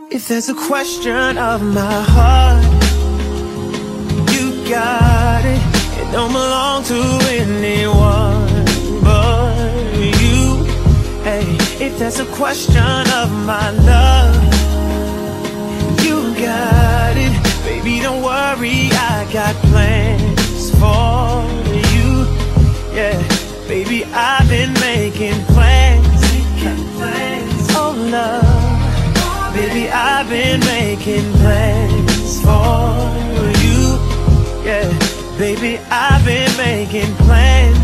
If there's a question of my heart, you got it. It don't belong to anyone but you. Hey, if there's a question of my love, you got it. Baby, don't worry, I got plans for you. Yeah, baby, I've been making plans. Oh, love, baby, I've been making plans for you. Yeah, baby, I've been making plans.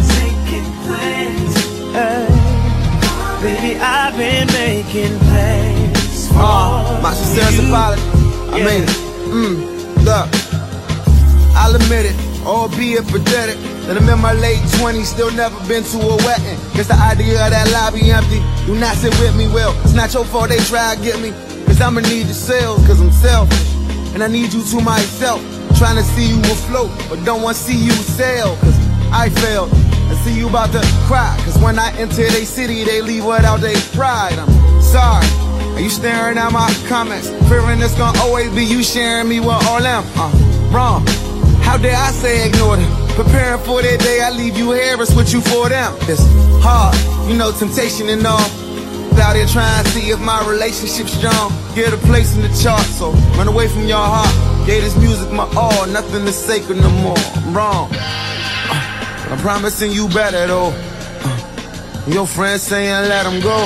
Baby, I've been making plans for my sincere apology. I mean it. Look, I'll admit it, albeit pathetic, that I'm in my late 20s, still never been to a wedding. Guess the idea of that lobby empty, do not sit with me, well, it's not your fault they try to get me. Cause I'ma need the sales, cause I'm selfish, and I need you to myself. Trying to see you afloat, but don't want to see you sail, cause I failed. I see you about to cry, cause when I enter they city, they leave without their pride. I'm sorry. Are you staring at my comments, fearing it's gonna always be you sharing me with all them? Wrong. How dare I say ignore them? Preparing for that day, I leave you here, it's what you for them. It's hard, you know, temptation and all. Out here trying to see if my relationship's strong. Get a place in the chart, so run away from your heart. Gave this music my all, nothing is sacred no more. I'm wrong. I'm promising you better though. Your friends saying let them go.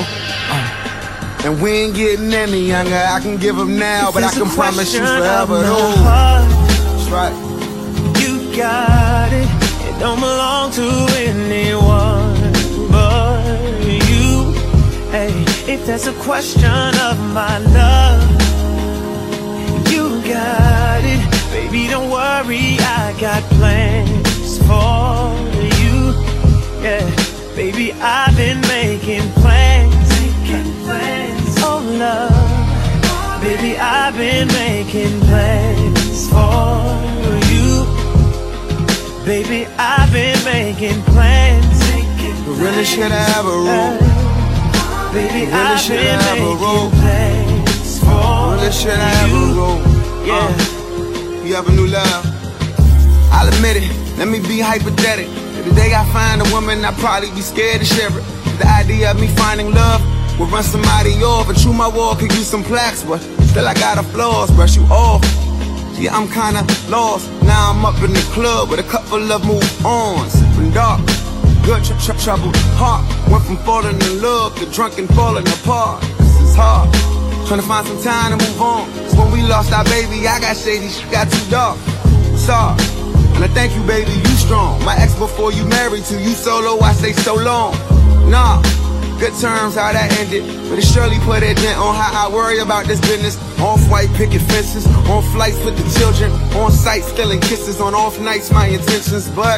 And we ain't getting any younger. I can give them now, but I can promise you forever though. That's right. You got it. It don't belong to anyone but you. Hey, if there's a question of my love, you got it. Baby, don't worry, I got plans for you. Yeah, baby, I've been making plans. Oh, love, baby, I've been making plans for you. Baby, I've been making plans. We really should have a rule. Baby, really I've been making plans for really should have a rule. Yeah. You have a new love. I'll admit it, let me be hypothetical. If the day I find a woman, I'd probably be scared to share it. The idea of me finding love will run somebody off. And true, my wall could use some plaques, but still I got a flaws, brush you off. Yeah, I'm kinda lost. Now I'm up in the club with a couple of move-ons. Sipping dark, good troubled heart. Went from falling in love to drunk and falling apart. This is hard, trying to find some time to move on. So when we lost our baby, I got shady, she got too dark. Sorry, and I thank you, baby, you strong. My ex before you married to you solo, I say so long. Nah, good terms, how that ended, but it surely put a dent on how I worry about this business. Off-white picket fences, on flights with the children, on site stealing kisses, on off nights my intentions, but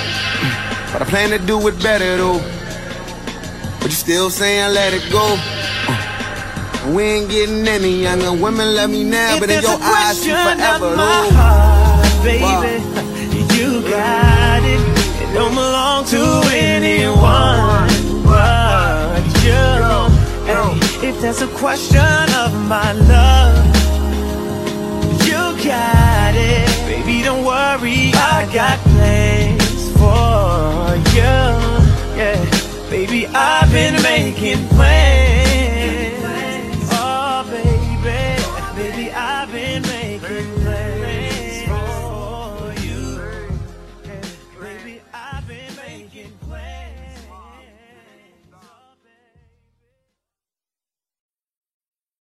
I plan to do it better though. But you still saying let it go. We ain't getting any younger. Women love me now, but in your eyes see forever though. Heart, baby, you got it. It don't belong to anyone but you. Hey, if there's a question of my love, you got it. Baby, don't worry, I got plans for you. Yeah, baby, I've been making plans.